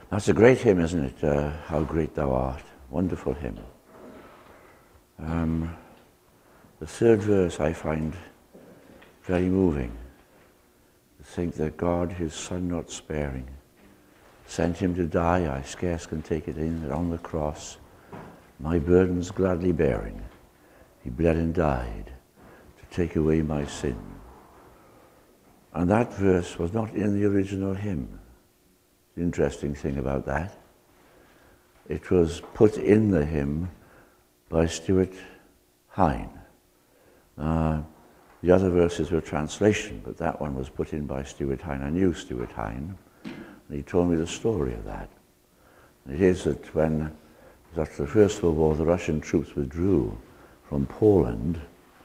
That's a great hymn, isn't it? How Great Thou Art. Wonderful hymn. The third verse I find very moving. To think that God, his Son not sparing, sent him to die, I scarce can take it in, that on the cross, my burdens gladly bearing, he bled and died to take away my sin. And that verse was not in the original hymn. The interesting thing about that, it was put in the hymn by Stuart Hine. The other verses were translation, but that one was put in by Stuart Hine. I knew Stuart Hine, and he told me the story of that. And it is that when, after the First World War, the Russian troops withdrew from Poland,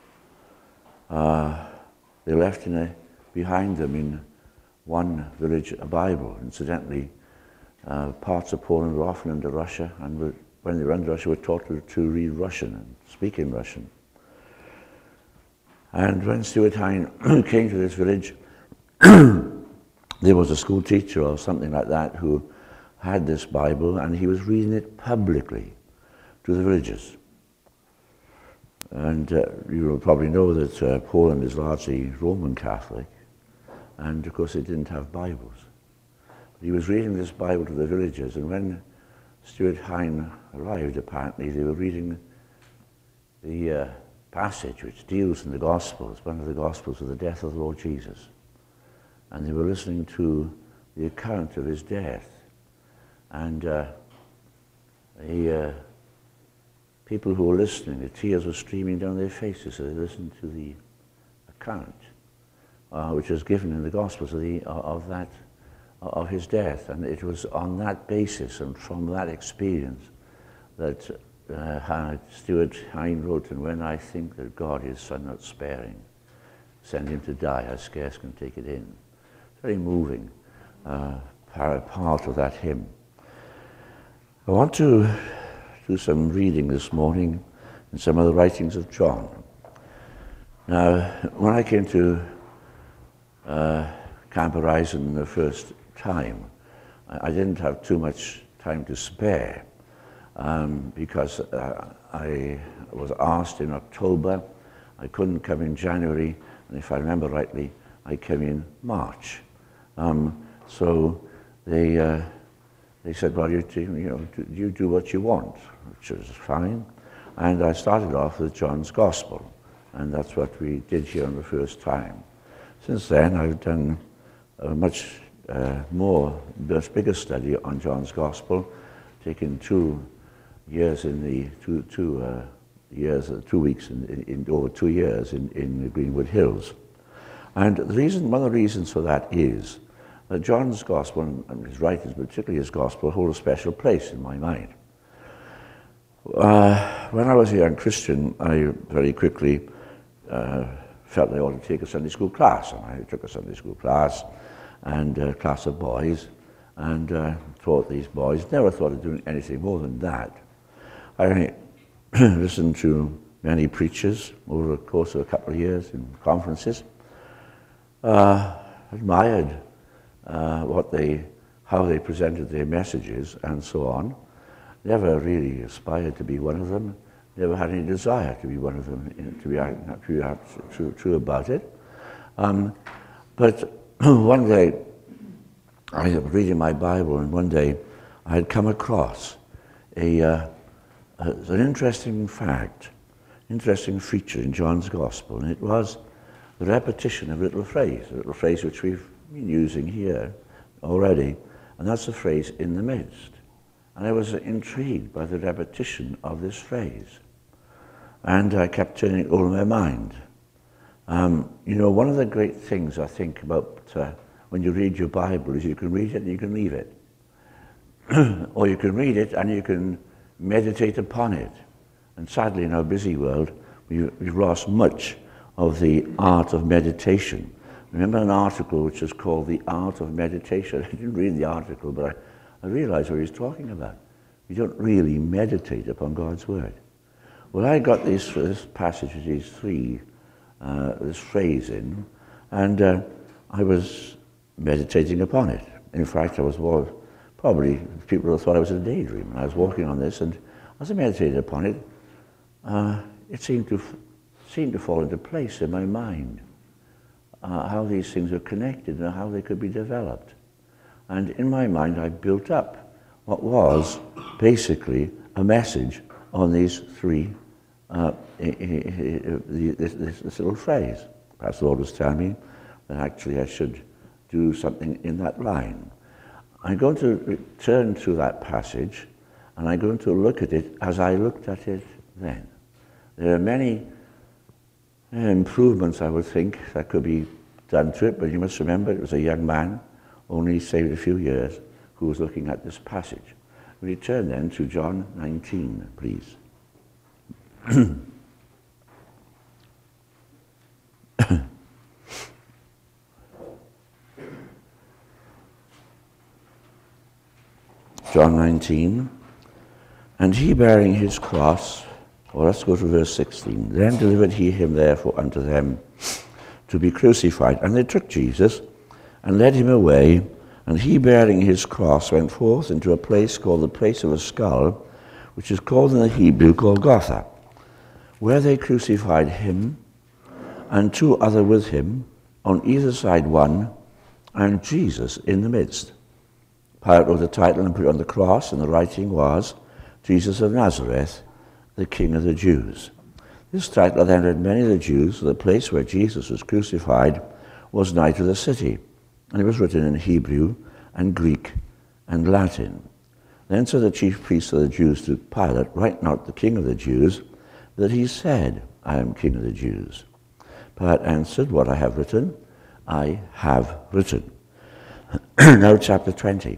they left behind them in one village a Bible. Incidentally, parts of Poland were often under Russia, and when they were under Russia, were taught to read Russian and speak in Russian. And when Stuart Hine came to this village, there was a school teacher or something like that who had this Bible, and he was reading it publicly to the villagers. And you will probably know that Poland is largely Roman Catholic, and of course they didn't have Bibles. But he was reading this Bible to the villagers, and when Stuart Hine arrived, apparently they were reading the passage which deals in the Gospels, one of the Gospels, of the death of the Lord Jesus. And they were listening to the account of his death. And the people who were listening, the tears were streaming down their faces as they listened to the account, which was given in the Gospels of his death. And it was on that basis and from that experience that Stuart Hine wrote, and when I think that God, his Son not sparing, sent him to die, I scarce can take it in. Very moving part of that hymn. I want to do some reading this morning in some of the writings of John. Now, when I came to Camp Horizon the first time, I didn't have too much time to spare. Because I was asked in October, I couldn't come in January, and if I remember rightly, I came in March. So they said, well, you do what you want, which was fine. And I started off with John's Gospel, and that's what we did here on the first time. Since then, I've done a much bigger study on John's Gospel, taken 2 years in the 2 weeks over 2 years in the Greenwood Hills. And one of the reasons for that is that John's Gospel, and his writings, particularly his Gospel, hold a special place in my mind. When I was a young Christian, I very quickly felt I ought to take a Sunday school class, and I took a Sunday school class, and a class of boys, and taught these boys. Never thought of doing anything more than that. I listened to many preachers over the course of a couple of years in conferences, admired how they presented their messages and so on. Never really aspired to be one of them, never had any desire to be one of them, to be true about it. But one day, I was reading my Bible, and one day I had come across an interesting fact, interesting feature in John's Gospel, and it was the repetition of a little phrase which we've been using here already, and that's the phrase, in the midst. And I was intrigued by the repetition of this phrase, and I kept turning it over in my mind. One of the great things I think about when you read your Bible is you can read it and you can leave it. Or you can read it and you can meditate upon it. And sadly, in our busy world, we've lost much of the art of meditation. Remember an article which is called The Art of Meditation? I didn't read the article, but I realized what he was talking about. You don't really meditate upon God's Word. Well, I got this passage with this phrase in, and I was meditating upon it. In fact, I was probably people would have thought I was in a daydream. And I was walking on this, and as I meditated upon it, it seemed to fall into place in my mind, how these things are connected and how they could be developed. And in my mind, I built up what was basically a message on these three, this little phrase. Perhaps the Lord was telling me that actually I should do something in that line. I'm going to return to that passage, and I'm going to look at it as I looked at it then. There are many improvements, I would think, that could be done to it, but you must remember it was a young man, only saved a few years, who was looking at this passage. We turn then to John 19, please. John 19, and he bearing his cross, or let's go to verse 16, then delivered he him therefore unto them to be crucified. And they took Jesus and led him away, and he bearing his cross went forth into a place called the place of a skull, which is called in the Hebrew Golgotha, where they crucified him, and two other with him, on either side one, and Jesus in the midst. Pilate wrote the title and put it on the cross, and the writing was, Jesus of Nazareth, the King of the Jews. This title then read many of the Jews, for the place where Jesus was crucified was nigh to the city, and it was written in Hebrew and Greek and Latin. Then said the chief priests of the Jews to Pilate, write not the King of the Jews, that he said, I am King of the Jews. Pilate answered, what I have written, I have written. Now chapter 20.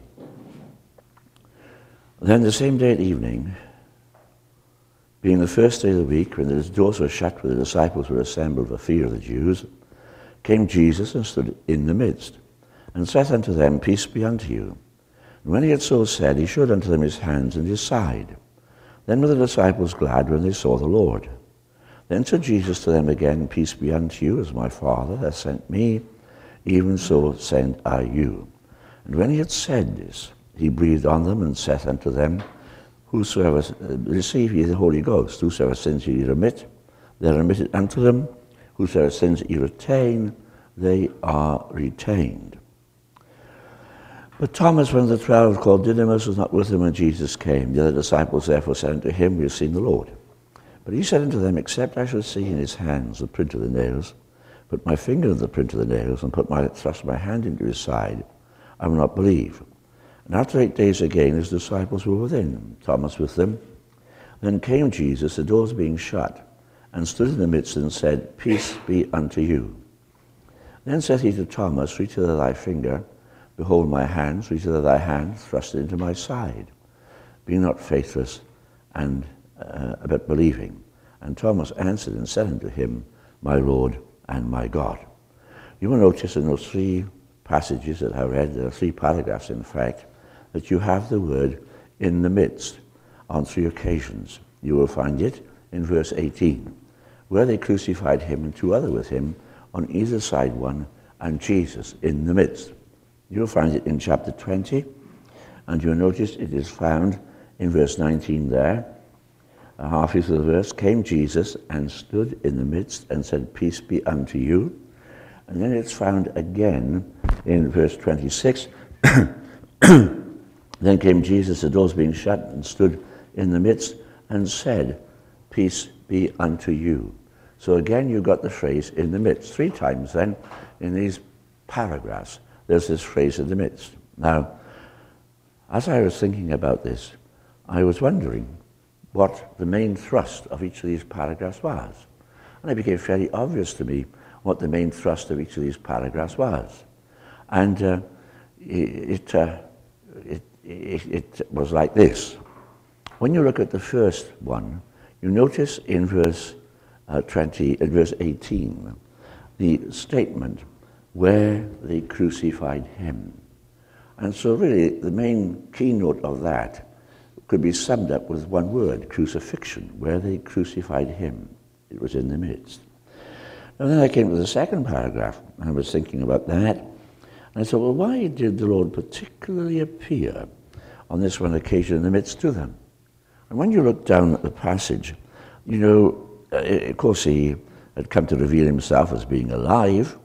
Then the same day at evening, being the first day of the week, when the doors were shut where the disciples were assembled for fear of the Jews, came Jesus and stood in the midst, and saith unto them, Peace be unto you. And when he had so said, he showed unto them his hands and his side. Then were the disciples glad when they saw the Lord. Then said Jesus to them again, Peace be unto you, as my Father hath sent me, even so send I you. And when he had said this, he breathed on them and saith unto them, Whosoever receive ye the Holy Ghost, whosoever sins ye remit, they are remitted unto them. Whosoever sins ye retain, they are retained. But Thomas, one of the 12, called Didymus, was not with him when Jesus came. The other disciples therefore said unto him, We have seen the Lord. But he said unto them, Except I should see in his hands the print of the nails, put my finger in the print of the nails, and thrust my hand into his side, I will not believe. And after 8 days again his disciples were within, Thomas with them. Then came Jesus, the doors being shut, and stood in the midst and said, Peace be unto you. Then saith he to Thomas, Reach hither thy finger, behold my hands, reach hither thy hand, thrust it into my side. Be not faithless, and but believing. And Thomas answered and said unto him, My Lord and my God. You will notice in those three passages that I read, there are 3 paragraphs in fact, that you have the word in the midst on 3 occasions. You will find it in verse 18, where they crucified him and 2 other with him, on either side one, and Jesus in the midst. You'll find it in chapter 20, and you'll notice it is found in verse 19 there. Halfway through the verse, came Jesus and stood in the midst and said, Peace be unto you. And then it's found again in verse 26. Then came Jesus, the doors being shut, and stood in the midst and said, Peace be unto you. So again you got the phrase in the midst. 3 times then in these paragraphs there's this phrase in the midst. Now, as I was thinking about this, I was wondering what the main thrust of each of these paragraphs was. And it became fairly obvious to me what the main thrust of each of these paragraphs was. And it was like this. When you look at the first one, you notice in verse 18, the statement where they crucified him. And so really the main keynote of that could be summed up with one word, crucifixion, where they crucified him. It was in the midst. And then I came to the second paragraph, and I was thinking about that. And I thought, well, why did the Lord particularly appear on this one occasion in the midst to them. And when you look down at the passage, you know, of course he had come to reveal himself as being alive.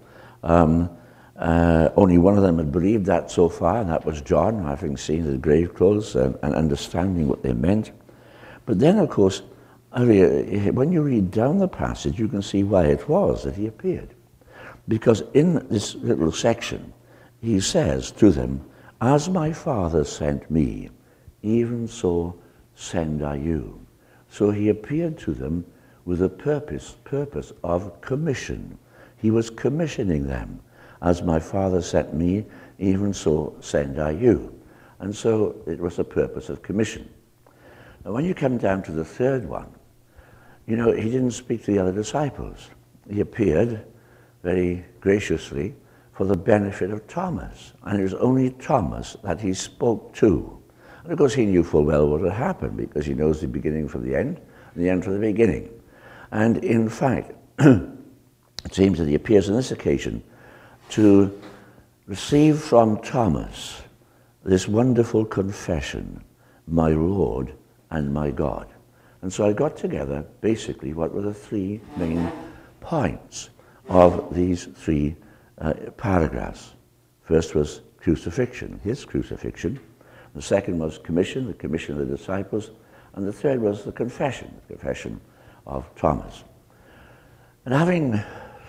Only one of them had believed that so far, and that was John, having seen the grave clothes and understanding what they meant. But then, of course, when you read down the passage, you can see why it was that he appeared. Because in this little section, he says to them, "As my Father sent me, even so send I you." So he appeared to them with a purpose of commission. He was commissioning them. "As my Father sent me, even so send I you." And so it was a purpose of commission. And when you come down to the third one, you know, he didn't speak to the other disciples. He appeared very graciously for the benefit of Thomas. And it was only Thomas that he spoke to. And of course he knew full well what had happened, because he knows the beginning from the end, and the end from the beginning. And in fact, it seems that he appears on this occasion to receive from Thomas this wonderful confession, "My Lord and my God." And so I got together basically what were the three main points of these three paragraphs. First was crucifixion, his crucifixion. The second was commission, the commission of the disciples. And the third was the confession of Thomas. And having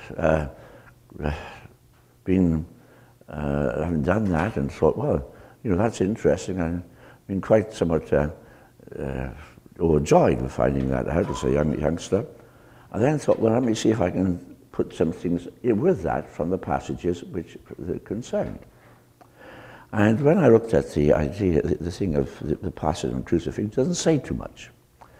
having done that and thought, well, you know, that's interesting, I've been quite somewhat overjoyed with finding that out as a youngster. I then thought, well, let me see if I can put some things with that from the passages which they're concerned. And when I looked at the idea, the thing of the passage on crucifixion, it doesn't say too much.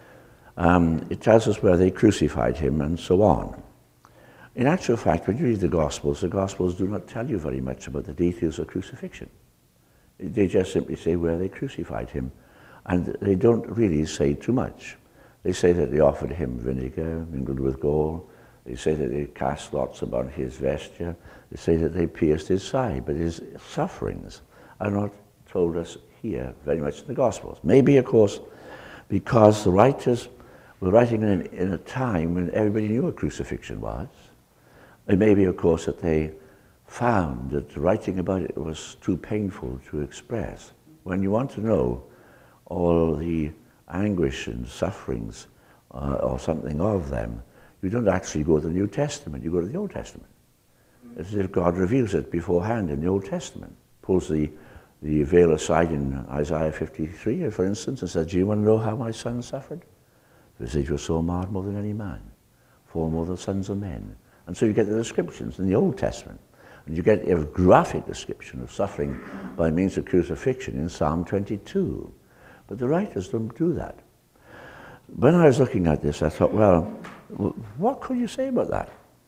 It tells us where they crucified him and so on. In actual fact, when you read the Gospels do not tell you very much about the details of crucifixion. They just simply say where they crucified him, and they don't really say too much. They say that they offered him vinegar mingled with gall. They say that they cast lots about his vesture. They say that they pierced his side, but his sufferings are not told us here very much in the Gospels. Maybe, of course, because the writers were writing in a time when everybody knew what crucifixion was. It may be, of course, that they found that writing about it was too painful to express. When you want to know all the anguish and sufferings or something of them, you don't actually go to the New Testament, you go to the Old Testament. It's as if God reveals it beforehand in the Old Testament. Pulls the veil aside in Isaiah 53, for instance, and says, "Do you want to know how my son suffered? Because he was so marred more than any man, for more than sons of men." And so you get the descriptions in the Old Testament. And you get a graphic description of suffering by means of crucifixion in Psalm 22. But the writers don't do that. When I was looking at this, I thought, well, what could you say about that?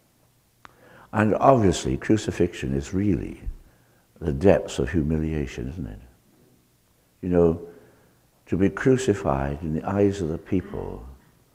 And obviously, crucifixion is really the depths of humiliation, isn't it? You know, to be crucified in the eyes of the people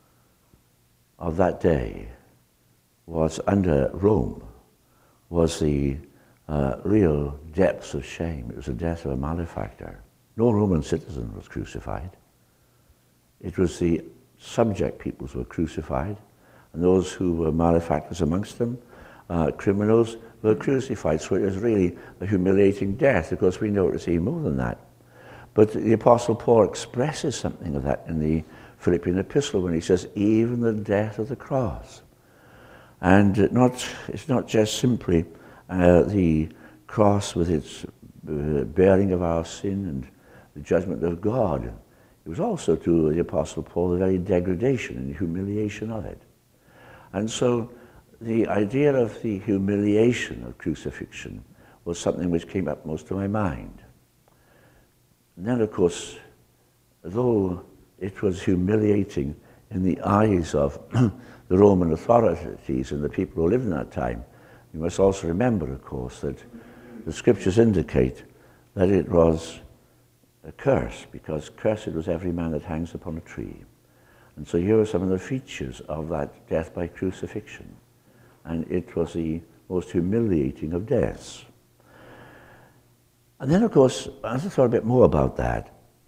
of that day was under Rome, was the real depths of shame. It was the death of a malefactor. No Roman citizen was crucified. It was the subject peoples who were crucified, and those who were malefactors amongst them, criminals, were crucified. So it was really a humiliating death. Of course, we know it was even more than that. But the Apostle Paul expresses something of that in the Philippian epistle when he says, even the death of the cross. And it's not just simply the cross with its bearing of our sin and the judgment of God. It was also to the Apostle Paul the very degradation and humiliation of it. And so the idea of the humiliation of crucifixion was something which came up most to my mind. And then, of course, though it was humiliating in the eyes of the Roman authorities and the people who lived in that time, you must also remember, of course, that the scriptures indicate that it was a curse, because cursed was every man that hangs upon a tree. And so here are some of the features of that death by crucifixion. And it was the most humiliating of deaths. And then, of course, as I thought a bit more about that,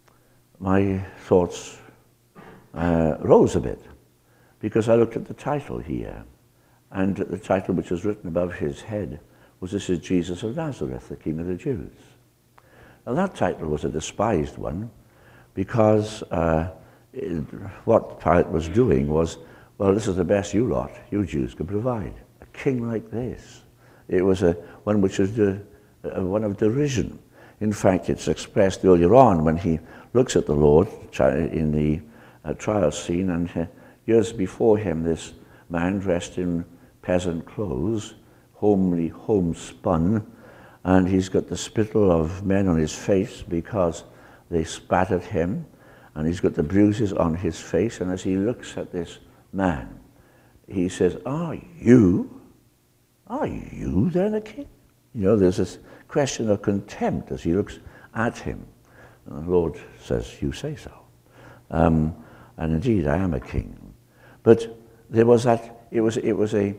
my thoughts rose a bit, because I looked at the title here, and the title which was written above his head was, "This is Jesus of Nazareth, the King of the Jews." Now that title was a despised one, because what Pilate was doing was, well, this is the best you lot, you Jews, can provide. A king like this. It was one which was one of derision. In fact, it's expressed earlier on when he looks at the Lord in the trial scene, and years before him, this man dressed in peasant clothes, homespun, and he's got the spittle of men on his face because they spat at him, and he's got the bruises on his face, and as he looks at this man, he says, Are you then a king? You know, there's this question of contempt as he looks at him. And the Lord says, you say so. And indeed, I am a king. But there was that, it was a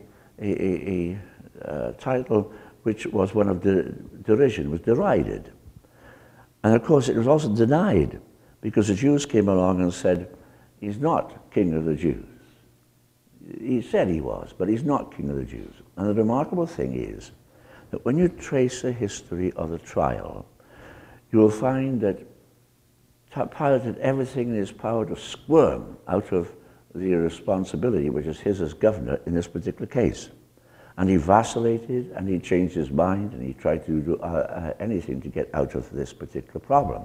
title which was one of derision, was derided. And of course, it was also denied, because the Jews came along and said, he's not King of the Jews. He said he was, but he's not King of the Jews. And the remarkable thing is that when you trace the history of the trial, you will find that Pilate had everything in his power to squirm out of the responsibility which is his as governor in this particular case. And he vacillated, and he changed his mind, and he tried to do anything to get out of this particular problem.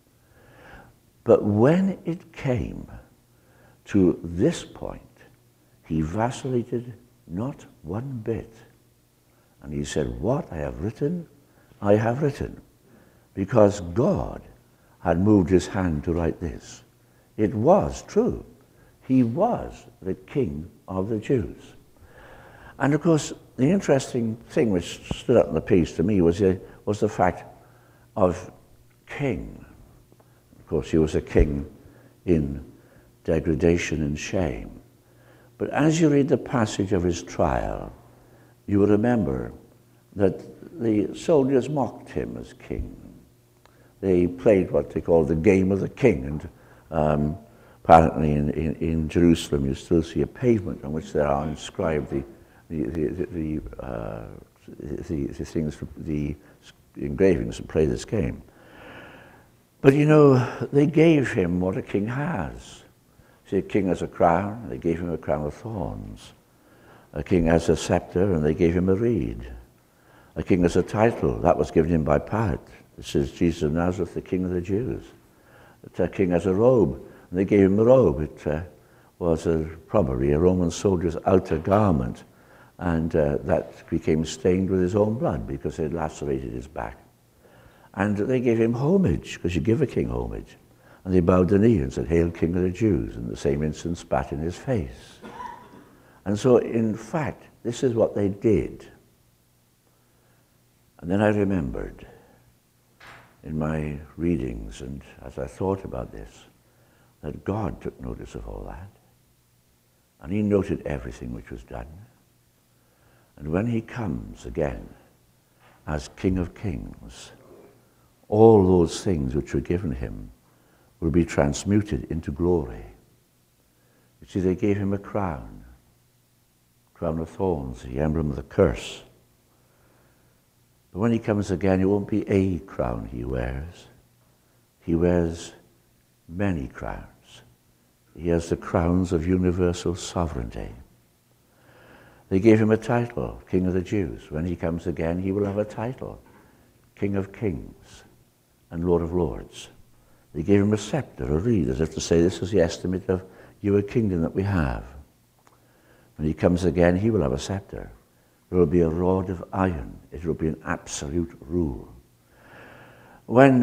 But when it came to this point, he vacillated not one bit. And he said, what I have written, I have written. Because God had moved his hand to write this. It was true. He was the King of the Jews. And of course, the interesting thing which stood out in the piece to me was the fact of king. Of course, he was a king in degradation and shame. But as you read the passage of his trial, you will remember that the soldiers mocked him as king. They played what they call the game of the king, and apparently in Jerusalem you still see a pavement on which there are inscribed the things, the engravings that play this game. But you know, they gave him what a king has. See, a king has a crown, they gave him a crown of thorns. A king has a scepter, and they gave him a reed. A king has a title, that was given him by Pilate. This is Jesus of Nazareth, the King of the Jews. A king has a robe, and they gave him a robe. It was probably a Roman soldier's outer garment, and that became stained with his own blood because it lacerated his back. And they gave him homage, because you give a king homage. And they bowed the knee and said, Hail, King of the Jews, and the same instant spat in his face. And so, in fact, this is what they did. And then I remembered in my readings, and as I thought about this, that God took notice of all that. And he noted everything which was done. And when he comes again as King of Kings, all those things which were given him will be transmuted into glory. You see, they gave him a crown of thorns, the emblem of the curse. But when he comes again, it won't be a crown he wears. He wears many crowns. He has the crowns of universal sovereignty. They gave him a title, King of the Jews. When he comes again, he will have a title, King of Kings and Lord of Lords. They gave him a scepter, a reed, as if to say, this is the estimate of your kingdom that we have. When he comes again, he will have a scepter. There will be a rod of iron. It will be an absolute rule. When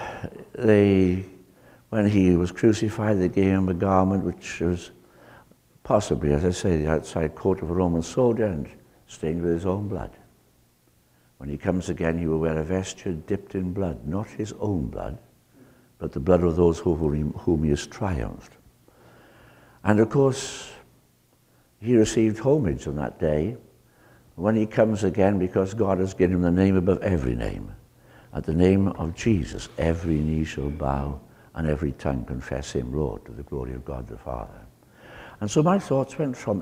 he was crucified, they gave him a garment which was possibly, as I say, the outside coat of a Roman soldier and stained with his own blood. When he comes again, he will wear a vesture dipped in blood, not his own blood, but the blood of those whom he has triumphed. And of course, he received homage on that day. When he comes again, because God has given him the name above every name, at the name of Jesus, every knee shall bow and every tongue confess him Lord to the glory of God the Father. And so my thoughts went from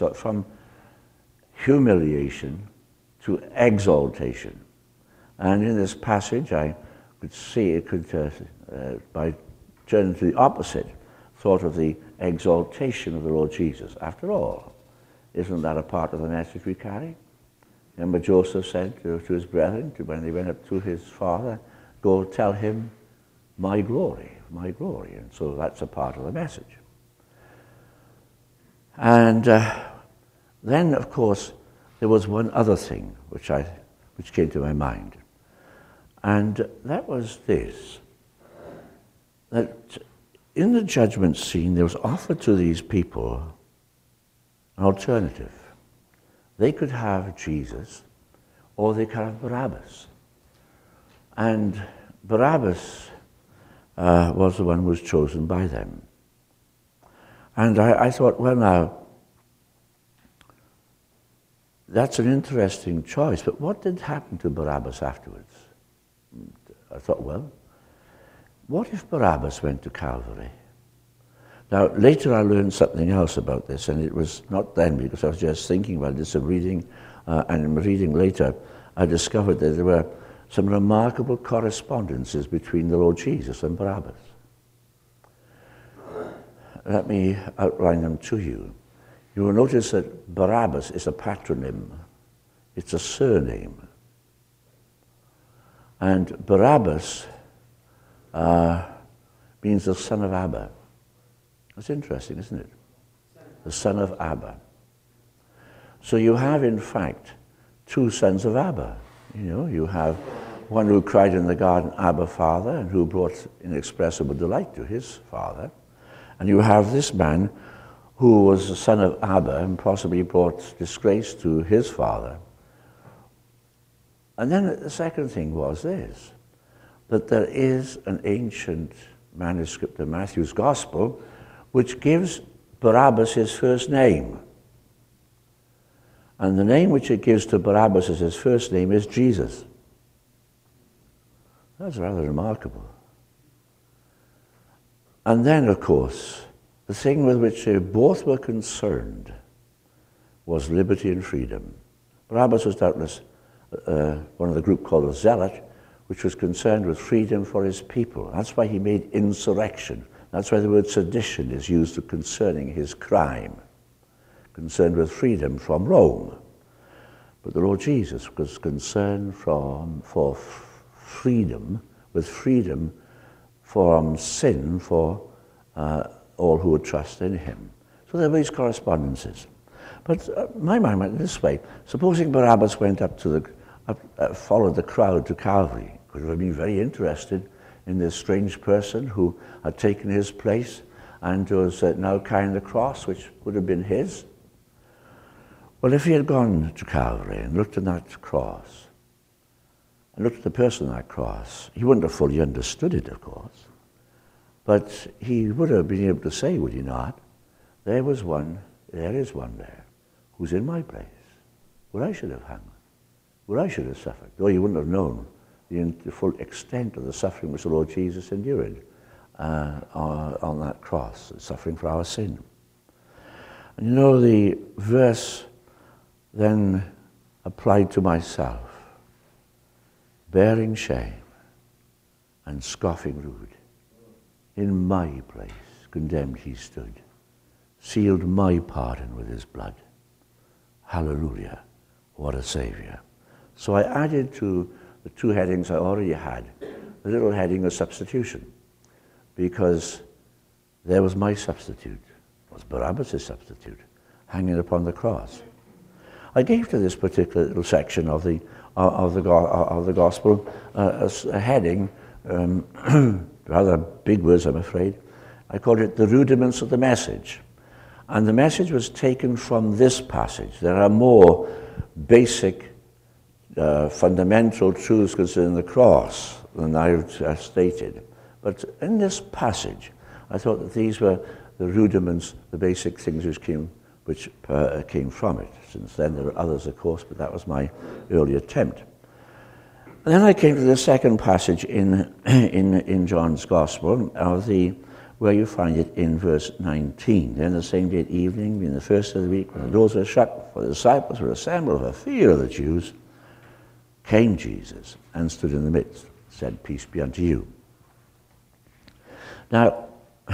humiliation to exaltation. And in this passage, I could see it by turning to the opposite, thought of the exaltation of the Lord Jesus. After all, isn't that a part of the message we carry? Remember Joseph said to his brethren, when they went up to his father, go tell him my glory, my glory. And so that's a part of the message. And then, of course, there was one other thing which came to my mind. And that was this, that in the judgment scene, there was offered to these people an alternative. They could have Jesus, or they could have Barabbas. And Barabbas was the one who was chosen by them. And I thought, well, now, that's an interesting choice, but what did happen to Barabbas afterwards? I thought, well, what if Barabbas went to Calvary? Now, later I learned something else about this, and it was not then because I was just thinking about this and reading, and reading later, I discovered that there were some remarkable correspondences between the Lord Jesus and Barabbas. Let me outline them to you. You will notice that Barabbas is a patronym. It's a surname. And Barabbas means the son of Abba. That's interesting, isn't it? The son of Abba. So you have, in fact, two sons of Abba. You know, you have one who cried in the garden, Abba, Father, and who brought inexpressible delight to his father. And you have this man who was the son of Abba and possibly brought disgrace to his father. And then the second thing was this, that there is an ancient manuscript of Matthew's Gospel which gives Barabbas his first name. And the name which it gives to Barabbas as his first name is Jesus. That's rather remarkable. And then, of course, the thing with which they both were concerned was liberty and freedom. Barabbas was doubtless one of the group called a zealot, which was concerned with freedom for his people. That's why he made insurrection. That's why the word sedition is used concerning his crime, concerned with freedom from Rome. But the Lord Jesus was concerned for freedom, with freedom from sin for all who would trust in him. So there were these correspondences. But my mind went this way. Supposing Barabbas went up to followed the crowd to Calvary, could have been very interested in this strange person who had taken his place and was now carrying the cross, which would have been his. Well, if he had gone to Calvary and looked at that cross, and looked at the person on that cross, he wouldn't have fully understood it, of course. But he would have been able to say, would he not, there is one there, who's in my place, where I should have hung, where I should have suffered. Though he wouldn't have known the full extent of the suffering which the Lord Jesus endured on that cross, suffering for our sin. And you know, the verse then applied to myself, bearing shame and scoffing rude. In my place condemned he stood, sealed my pardon with his blood. Hallelujah, what a Savior. So I added to the two headings I already had, the little heading of substitution, because there was my substitute, was Barabbas' substitute, hanging upon the cross. I gave to this particular little section of the gospel a heading, rather big words, I'm afraid. I called it the rudiments of the message. And the message was taken from this passage. There are more basic, fundamental truths concerning the cross than I've stated. But in this passage, I thought that these were the rudiments, the basic things which came from it. Since then there are others, of course, but that was my early attempt. And then I came to the second passage in John's Gospel, where you find it in verse 19. Then the same day at evening, being the first of the week, when the doors were shut, for the disciples were assembled for fear of the Jews, came Jesus and stood in the midst, said, "Peace be unto you." Now,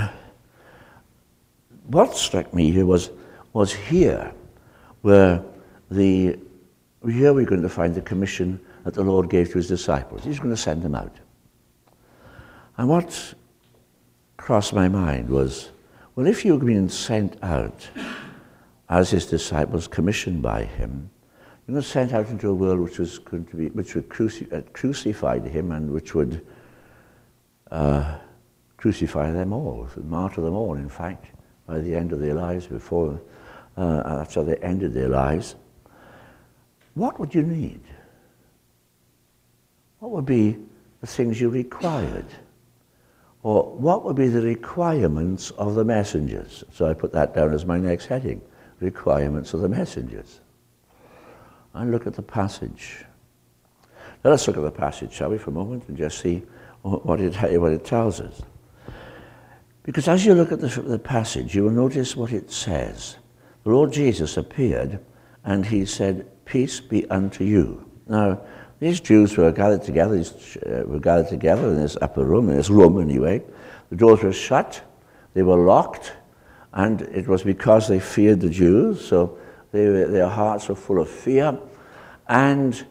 what struck me here was here, where here we're going to find the commission that the Lord gave to his disciples. He's going to send them out. And what crossed my mind was, well, if you've been sent out as his disciples, commissioned by him, you're going to send out into a world which would crucify him and which would crucify them all, martyr them all, in fact, by the end of their lives, after they ended their lives. What would you need? What would be the things you required? Or what would be the requirements of the messengers? So I put that down as my next heading, requirements of the messengers. And look at the passage. Now let's look at the passage, shall we, for a moment, and just see what it tells us. Because as you look at the passage, you will notice what it says. The Lord Jesus appeared, and he said, "Peace be unto you." Now, these Jews were gathered together in this upper room, in this room anyway. The doors were shut, they were locked, and it was because they feared the Jews, so their hearts were full of fear. And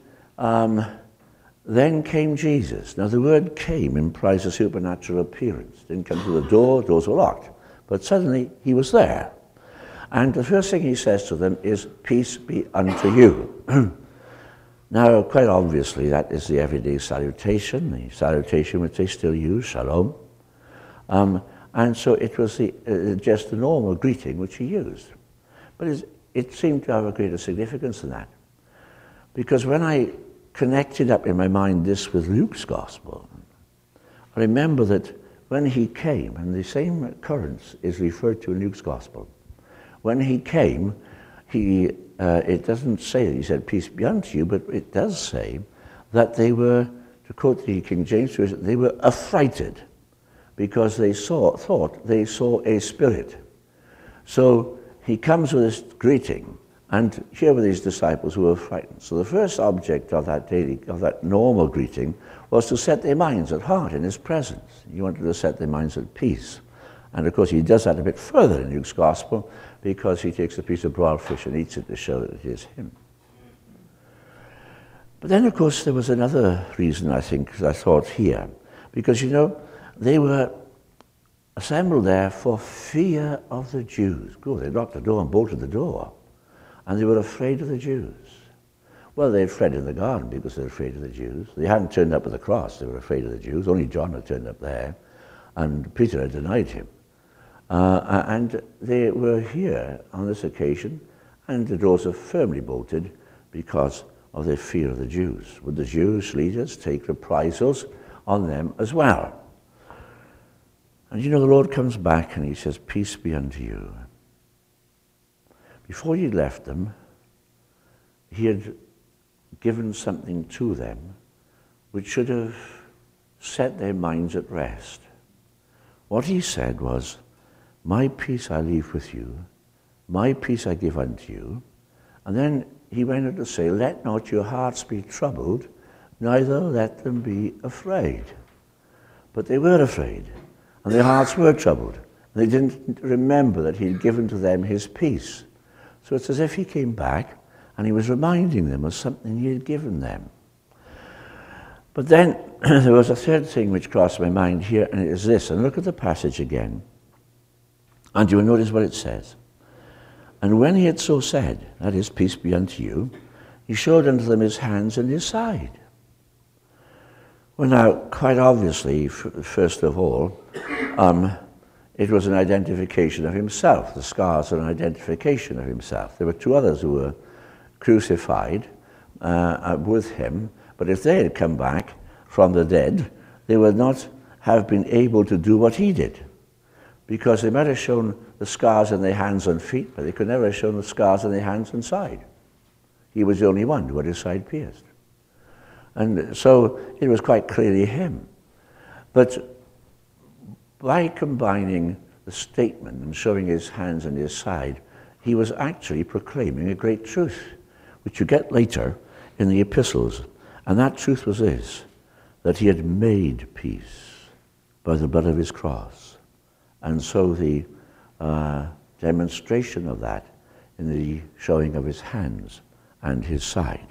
then came Jesus. Now the word "came" implies a supernatural appearance. Didn't come to the door, doors were locked. But suddenly he was there. And the first thing he says to them is, "Peace be unto you." Now, quite obviously, that is the everyday salutation, the salutation which they still use, shalom. And so it was just the normal greeting which he used. But it seemed to have a greater significance than that. Because when I connected up in my mind this with Luke's Gospel, I remember that when he came, and the same occurrence is referred to in Luke's Gospel, when he came, it doesn't say that he said, "Peace be unto you," but it does say that they were, to quote the King James, they were affrighted because they thought they saw a spirit. So he comes with this greeting, and here were these disciples who were frightened. So the first object of that normal greeting was to set their minds at heart in his presence. He wanted to set their minds at peace. And of course he does that a bit further in Luke's Gospel, because he takes a piece of broiled fish and eats it to show that it is him. But then, of course, there was another reason, I thought here. Because, they were assembled there for fear of the Jews. They locked the door and bolted the door. And they were afraid of the Jews. Well, they had fled in the garden because they were afraid of the Jews. They hadn't turned up at the cross. They were afraid of the Jews. Only John had turned up there. And Peter had denied him. And they were here on this occasion, and the doors are firmly bolted because of their fear of the Jews. Would the Jewish leaders take reprisals on them as well? And the Lord comes back and he says, "Peace be unto you." Before he left them, he had given something to them which should have set their minds at rest. What he said was, "My peace I leave with you, my peace I give unto you." And then he went on to say, "Let not your hearts be troubled, neither let them be afraid." But they were afraid, and their hearts were troubled. They didn't remember that he had given to them his peace. So it's as if he came back and he was reminding them of something he had given them. But then there was a third thing which crossed my mind here, and it is this. And look at the passage again. And you will notice what it says. "And when he had so said," that is, "Peace be unto you," he showed unto them his hands and his side. Well, now, quite obviously, first of all, it was an identification of himself. The scars are an identification of himself. There were two others who were crucified with him, but if they had come back from the dead, they would not have been able to do what he did. Because they might have shown the scars on their hands and feet, but they could never have shown the scars on their hands and side. He was the only one who had his side pierced. And so it was quite clearly him. But by combining the statement and showing his hands and his side, he was actually proclaiming a great truth, which you get later in the epistles. And that truth was this, that he had made peace by the blood of his cross. And so the demonstration of that in the showing of his hands and his side.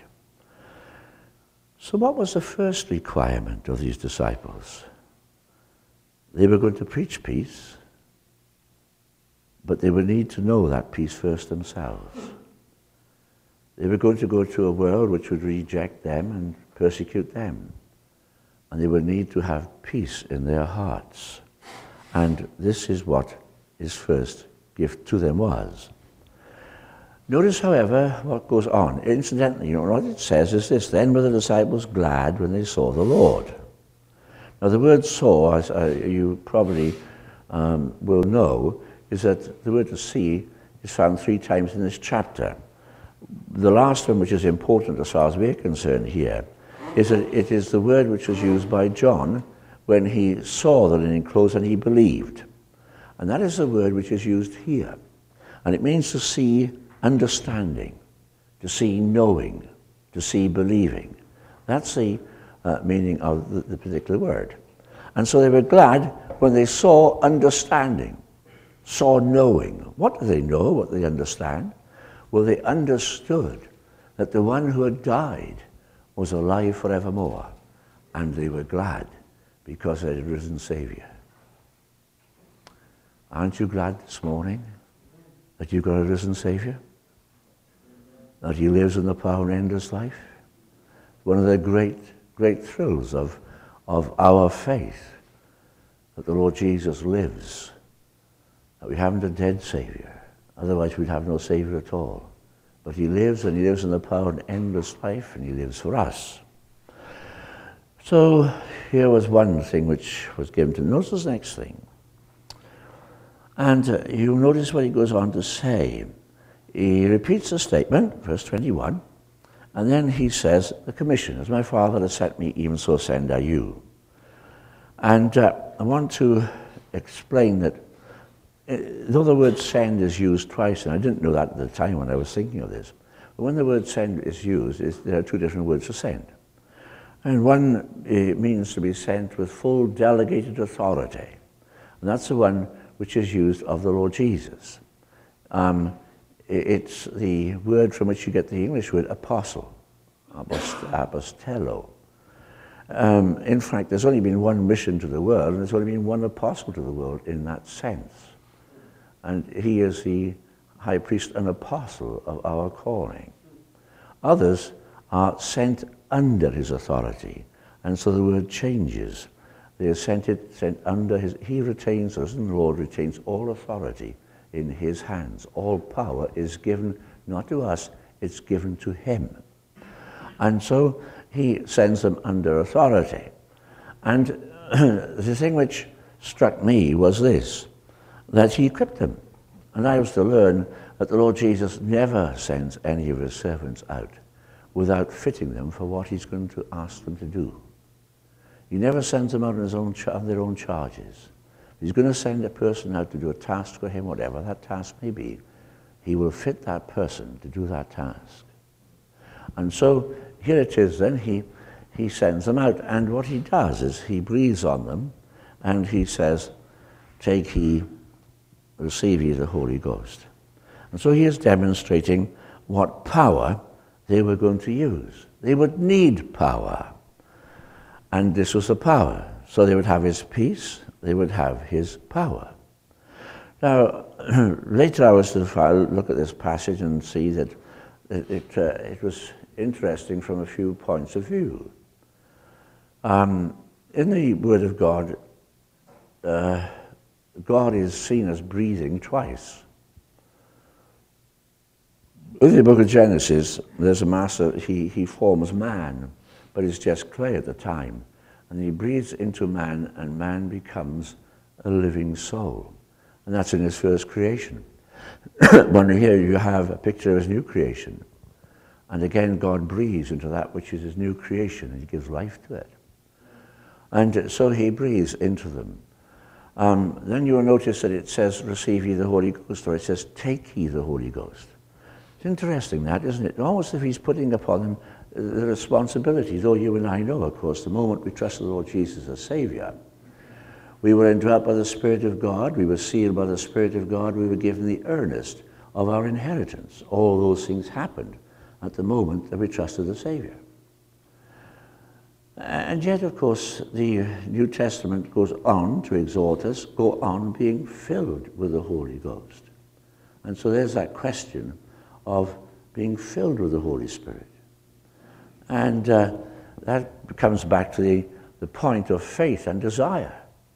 So what was the first requirement of these disciples? They were going to preach peace, but they would need to know that peace first themselves. They were going to go to a world which would reject them and persecute them. And they would need to have peace in their hearts. And this is what his first gift to them was. Notice, however, what goes on. Incidentally, what it says is this, then were the disciples glad when they saw the Lord. Now the word saw, as you probably will know, is that the word to see is found 3 times in this chapter. The last one, which is important as far as we're concerned here, is that it is the word which was used by John when he saw the linen clothes and he believed. And that is the word which is used here. And it means to see understanding, to see knowing, to see believing. That's the meaning of the particular word. And so they were glad when they saw understanding, saw knowing. What do they know? What do they understand? Well, they understood that the one who had died was alive forevermore, and they were glad because they had a risen Savior. Aren't you glad this morning that you've got a risen Savior? That he lives in the power and endless life? One of the great thrills of our faith, that the Lord Jesus lives, that we haven't a dead Savior. Otherwise we'd have no Savior at all. But he lives, and he lives in the power and endless life, and he lives for us. So here was one thing which was given to him. Notice this next thing. And you'll notice what he goes on to say. He repeats the statement, verse 21, and then he says, the commission, as my Father has sent me, even so send I you. And I want to explain that though the word send is used twice, and I didn't know that at the time when I was thinking of this, but when the word send is used, there are 2 different words for send. And one means to be sent with full delegated authority. And that's the one which is used of the Lord Jesus. It's the word from which you get the English word apostle, apostello. In fact, there's only been one mission to the world, and there's only been one apostle to the world in that sense. And he is the high priest and apostle of our calling. Others are sent under his authority, and so the word changes. They are sent under his, he retains us, and the Lord retains all authority in his hands. All power is given not to us, it's given to him. And so he sends them under authority. And the thing which struck me was this, that he equipped them. And I was to learn that the Lord Jesus never sends any of his servants out without fitting them for what he's going to ask them to do. He never sends them out on their own charges. He's going to send a person out to do a task for him, whatever that task may be. He will fit that person to do that task. And so here it is then, he sends them out, and what he does is he breathes on them, and he says, take ye, receive ye the Holy Ghost. And so he is demonstrating what power they were going to use. They would need power. And this was the power. So they would have his peace, they would have his power. Now, later I was to look at this passage and see that it was interesting from a few points of view. In the Word of God, God is seen as breathing twice. In the book of Genesis, there's a master, he forms man, but he's just clay at the time. And he breathes into man, and man becomes a living soul. And that's in his first creation. But here you have a picture of his new creation. And again, God breathes into that which is his new creation, and he gives life to it. And so he breathes into them. Then you will notice that it says, receive ye the Holy Ghost, or it says, take ye the Holy Ghost. It's interesting that, isn't it? Almost if he's putting upon them the responsibility, though you and I know, of course, the moment we trusted the Lord Jesus as Saviour, we were indwelt by the Spirit of God, we were sealed by the Spirit of God, we were given the earnest of our inheritance. All those things happened at the moment that we trusted the Saviour. And yet, of course, the New Testament goes on to exhort us, go on being filled with the Holy Ghost. And so there's that question of being filled with the Holy Spirit. And that comes back to the point of faith and desire.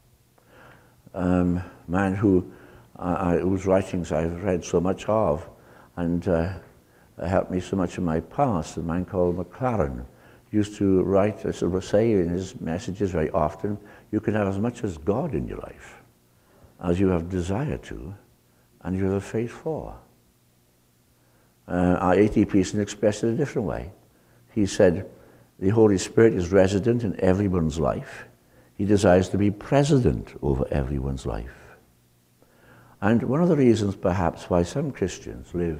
Man whose writings I've read so much of and helped me so much in my past, a man called Maclaren, used to write, as I say in his messages very often, you can have as much as God in your life as you have desire to and you have faith for. A.T. Pearson expressed it a different way. He said, the Holy Spirit is resident in everyone's life. He desires to be president over everyone's life. And one of the reasons perhaps why some Christians live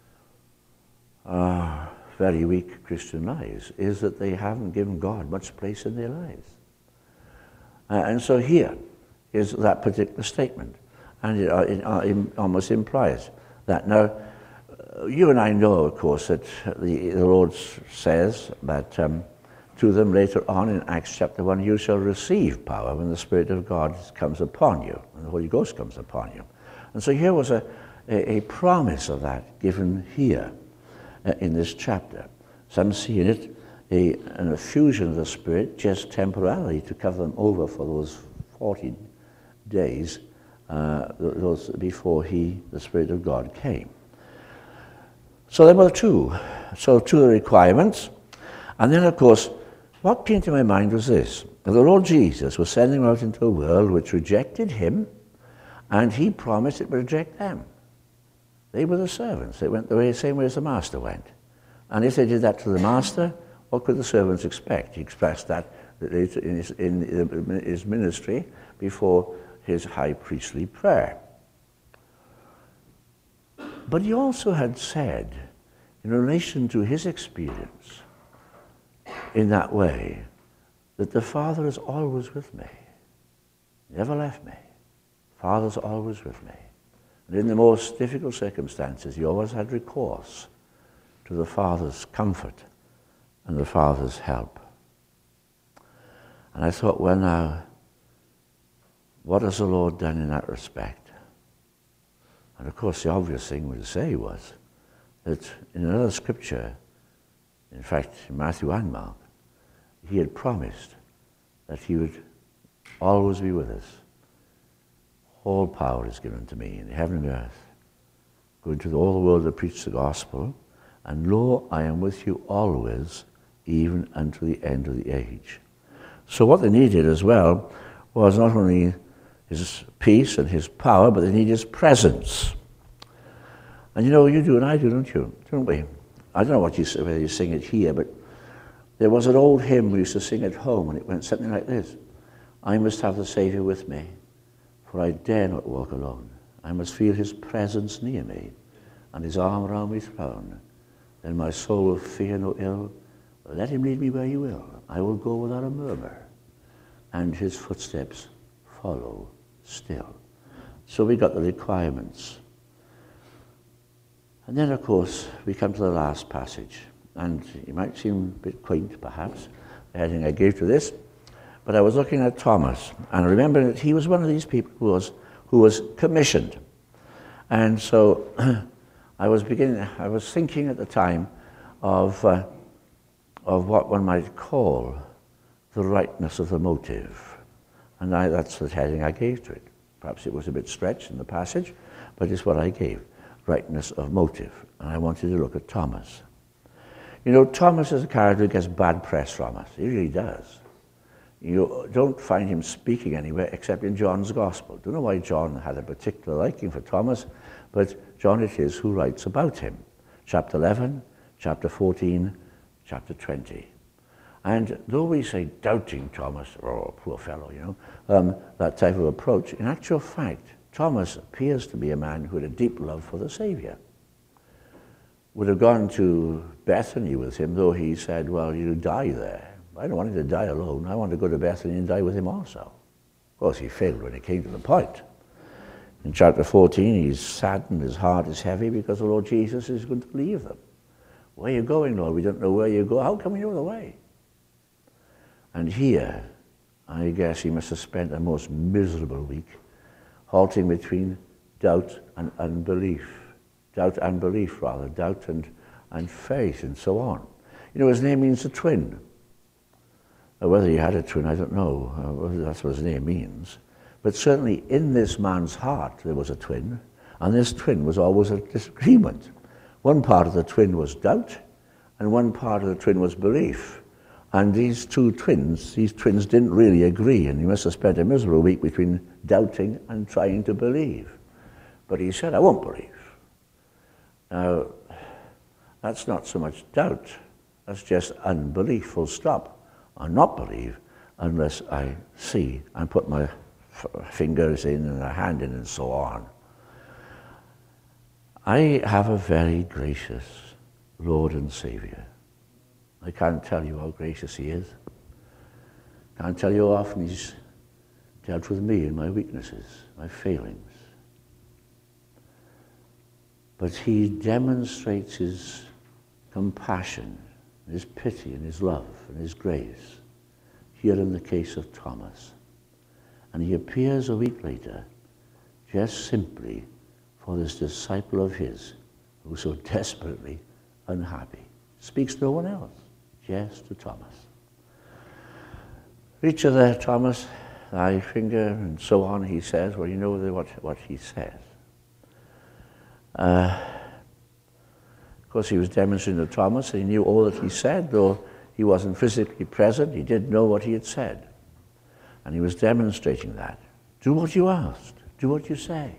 very weak Christian lives is that they haven't given God much place in their lives. And so here is that particular statement. And it almost implies that. Now, you and I know, of course, that the Lord says that to them later on in Acts chapter 1, you shall receive power when the Spirit of God comes upon you, when the Holy Ghost comes upon you. And so here was a promise of that given here in this chapter. Some see in it an effusion of the Spirit just temporarily to cover them over for those 40 days those before the Spirit of God came. So there were two requirements. And then, of course, what came to my mind was this. The Lord Jesus was sending out into a world which rejected him, and he promised it would reject them. They were the servants. They went the same way as the master went. And if they did that to the master, what could the servants expect? He expressed that in his ministry before his high priestly prayer. But he also had said, in relation to his experience in that way, that the Father is always with me. Never left me. Father's always with me. And in the most difficult circumstances, he always had recourse to the Father's comfort and the Father's help. And I thought, well now, what has the Lord done in that respect? And of course the obvious thing to say was that in another scripture, in fact in Matthew and Mark, he had promised that he would always be with us. All power is given to me in heaven and earth. Go into all the world to preach the gospel, and lo, I am with you always, even unto the end of the age. So what they needed as well was not only his peace and his power, but they needed his presence. And you know, you do and I do, don't we? I don't know whether you sing it here, but there was an old hymn we used to sing at home, and it went something like this. I must have the Saviour with me, for I dare not walk alone. I must feel his presence near me, and his arm around me thrown. Then my soul will fear no ill. Let him lead me where he will. I will go without a murmur, and his footsteps follow still. So we got the requirements. And then, of course, we come to the last passage. And it might seem a bit quaint, perhaps, the heading I gave to this. But I was looking at Thomas, and I remember that he was one of these people who was commissioned. And so I was thinking at the time of what one might call the rightness of the motive. And that's the heading I gave to it. Perhaps it was a bit stretched in the passage, but it's what I gave, rightness of motive. And I wanted to look at Thomas. You know, Thomas is a character who gets bad press from us. He really does. You don't find him speaking anywhere except in John's Gospel. Don't know why John had a particular liking for Thomas, but John it is who writes about him. Chapter 11, chapter 14, chapter 20. And though we say doubting Thomas, oh, poor fellow, you know, that type of approach, in actual fact, Thomas appears to be a man who had a deep love for the Savior. Would have gone to Bethany with him, though he said, well, you die there. I don't want him to die alone. I want to go to Bethany and die with him also. Of course, he failed when it came to the point. In chapter 14, he's saddened, his heart is heavy because the Lord Jesus is going to leave them. Where are you going, Lord? We don't know where you go. How can we know the way? And here, I guess he must have spent a most miserable week, halting between doubt and unbelief. Doubt and belief, rather. Doubt and faith, and so on. You know, his name means a twin. Whether he had a twin, I don't know. That's what his name means. But certainly in this man's heart there was a twin, and this twin was always a disagreement. One part of the twin was doubt, and one part of the twin was belief. And these twins didn't really agree, and he must have spent a miserable week between doubting and trying to believe. But he said, I won't believe. Now, that's not so much doubt, that's just unbelief, full stop. I'll not believe unless I see and put my fingers in and a hand in and so on. I have a very gracious Lord and Savior. I can't tell you how gracious he is. Can't tell you how often he's dealt with me and my weaknesses, my failings. But he demonstrates his compassion, his pity and his love and his grace here in the case of Thomas. And he appears a week later just simply for this disciple of his who was so desperately unhappy. Speaks to no one else, just to Thomas. Reach her there, Thomas, thy finger, and so on, he says. Well, you know what he says. Of course, he was demonstrating to Thomas, and he knew all that he said, though he wasn't physically present. He did know what he had said. And he was demonstrating that. Do what you asked. Do what you say.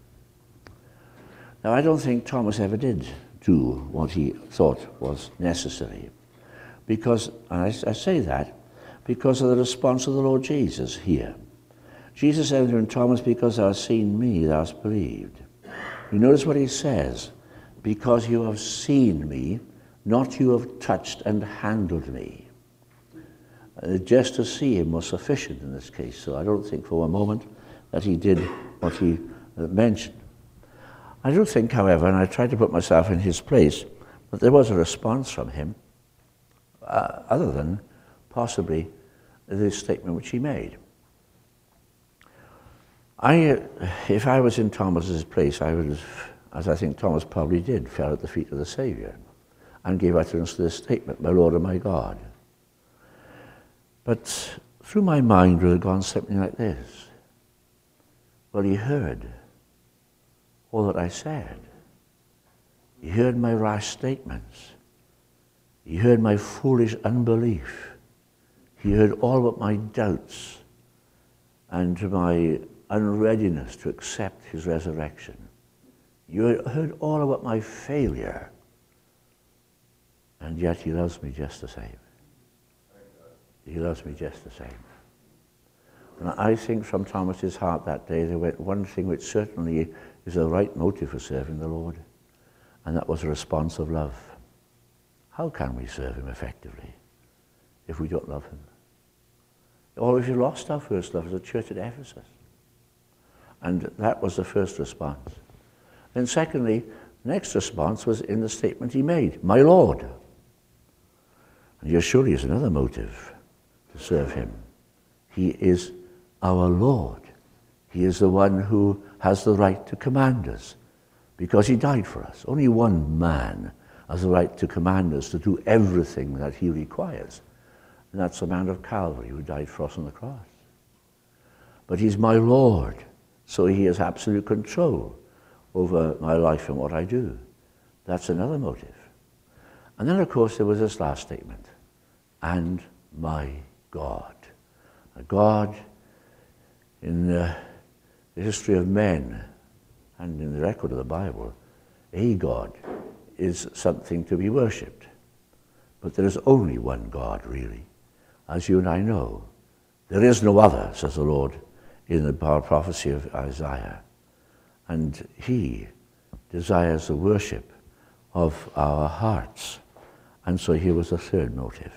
Now, I don't think Thomas ever did do what he thought was necessary. Because, and I say that, because of the response of the Lord Jesus here. Jesus said to him, Thomas, because thou hast seen me, thou hast believed. You notice what he says, because you have seen me, not you have touched and handled me. Just to see him was sufficient in this case, so I don't think for one moment that he did what he mentioned. I do think, however, and I tried to put myself in his place, that there was a response from him, other than possibly this statement which he made. If I was in Thomas's place, I would have, as I think Thomas probably did, fell at the feet of the Saviour and gave utterance to this statement, my Lord and my God. But through my mind would have gone something like this. Well, he heard all that I said. He heard my rash statements. He heard my foolish unbelief. He heard all about my doubts and my unreadiness to accept his resurrection. You heard all about my failure. And yet he loves me just the same. He loves me just the same. And I think from Thomas's heart that day there went one thing which certainly is the right motive for serving the Lord, and that was a response of love. How can we serve him effectively if we don't love him? Or if you lost our first love as a church at Ephesus? And that was the first response. Then secondly, the next response was in the statement he made, my Lord. And here surely is another motive to serve him. He is our Lord. He is the one who has the right to command us because he died for us. Only one man has the right to command us to do everything that he requires. And that's the man of Calvary who died for us on the cross. But he's my Lord, so he has absolute control over my life and what I do. That's another motive. And then, of course, there was this last statement, and my God. A God in the history of men and in the record of the Bible, a God is something to be worshipped. But there is only one God, really. As you and I know, there is no other, says the Lord in the prophecy of Isaiah. And he desires the worship of our hearts. And so here was the third motive.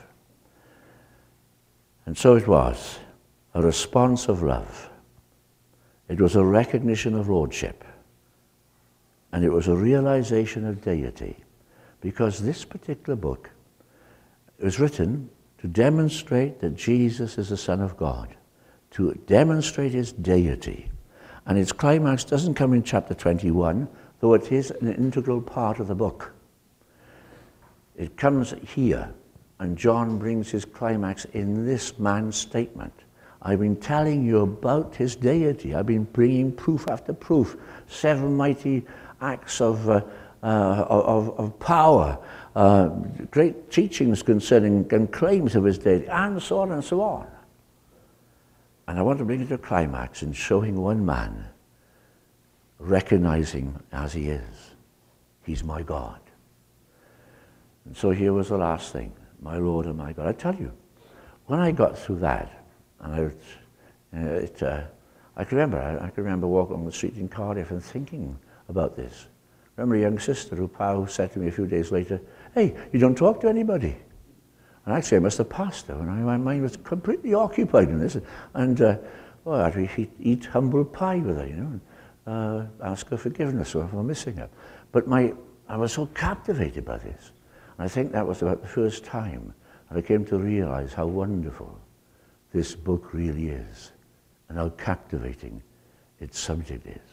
And so it was a response of love. It was a recognition of lordship. And it was a realization of deity. Because this particular book was written to demonstrate that Jesus is the Son of God, to demonstrate his deity. And its climax doesn't come in chapter 21, though it is an integral part of the book. It comes here, and John brings his climax in this man's statement. I've been telling you about his deity. I've been bringing proof after proof, 7 mighty acts of power, great teachings concerning and claims of his deity, and so on and so on. And I want to bring it to a climax in showing one man, recognizing as he is, he's my God. And so here was the last thing, my Lord and my God. I tell you, when I got through that, and I can remember walking on the street in Cardiff and thinking about this. I remember a young sister who said to me a few days later, hey, you don't talk to anybody. And actually I must have passed her, and my mind was completely occupied in this. And well, I had to eat humble pie with her, you know, and ask her forgiveness for missing her. But I was so captivated by this. And I think that was about the first time that I came to realize how wonderful this book really is, and how captivating its subject is.